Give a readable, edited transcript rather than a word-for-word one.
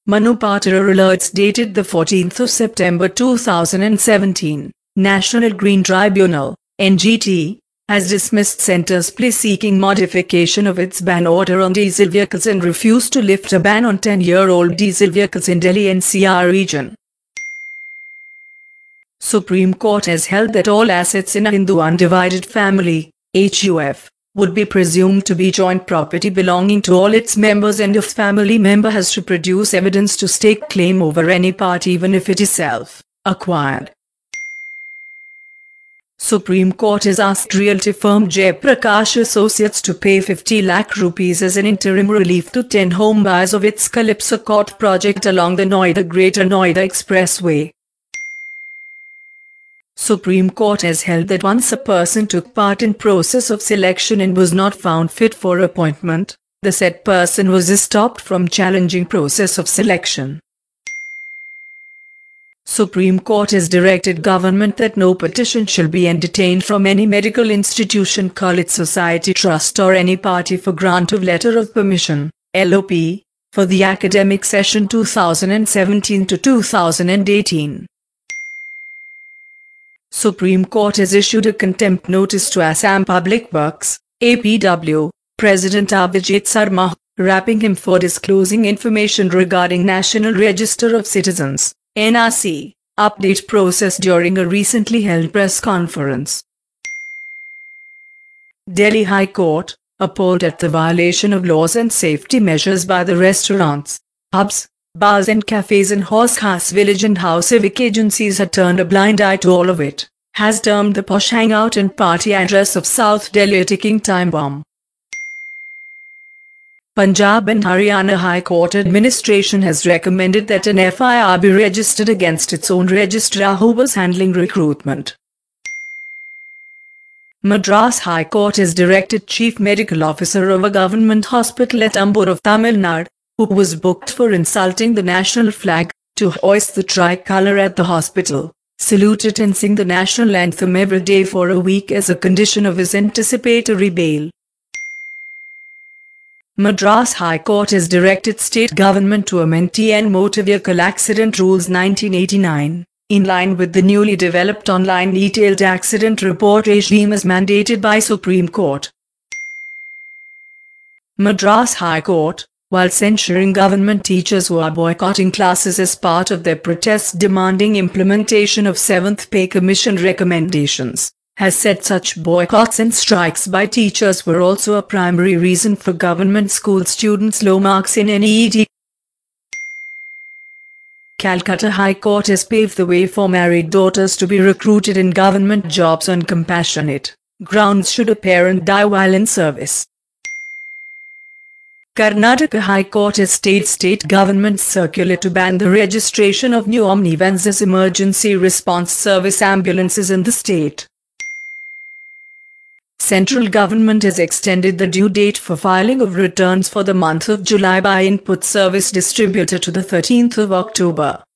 Manupatra alerts dated the 14th of September 2017. National Green Tribunal, NGT, has dismissed Centre's plea seeking modification of its ban order on diesel vehicles and refused to lift a ban on 10-year-old diesel vehicles in Delhi NCR region. Supreme Court has held that all assets in a Hindu undivided family, HUF, would be presumed to be joint property belonging to all its members, and if family member has to produce evidence to stake claim over any part even if it is self-acquired. Supreme Court has asked realty firm Jay Prakash Associates to pay 50 lakh rupees as an interim relief to 10 home buyers of its Calypso Court project along the Noida-Greater Noida Expressway. Supreme Court has held that once a person took part in process of selection and was not found fit for appointment, the said person was stopped from challenging process of selection. Supreme Court has directed government that no petition shall be entertained from any medical institution, college, society, trust or any party for grant of letter of permission, LOP, for the academic session 2017 to 2018. Supreme Court has issued a contempt notice to Assam Public Works, APW, President Abhijit Sarma, rapping him for disclosing information regarding National Register of Citizens, NRC, update process during a recently held press conference. Delhi High Court, appalled at the violation of laws and safety measures by the restaurants, pubs, bars and cafes in Horse Village and how civic agencies had turned a blind eye to all of it, has termed the posh hangout and party address of South Delhi a ticking time bomb. Punjab and Haryana High Court administration has recommended that an FIR be registered against its own registrar who was handling recruitment. Madras High Court has directed Chief Medical Officer of a government hospital at Ambur of Tamil Nadu, who was booked for insulting the national flag, to hoist the tricolour at the hospital, salute it and sing the national anthem every day for a week as a condition of his anticipatory bail. Madras High Court has directed state government to amend TN Motor Vehicle Accident Rules 1989, in line with the newly developed online detailed accident report regime as mandated by Supreme Court. Madras High Court, while censuring government teachers who are boycotting classes as part of their protests demanding implementation of 7th Pay Commission recommendations, has said such boycotts and strikes by teachers were also a primary reason for government school students' low marks in NEET. Calcutta High Court has paved the way for married daughters to be recruited in government jobs on compassionate grounds should a parent die while in service. Karnataka High Court has stayed state government's circular to ban the registration of new omnivans as emergency response service ambulances in the state. Central government has extended the due date for filing of returns for the month of July by input service distributor to the 13th of October.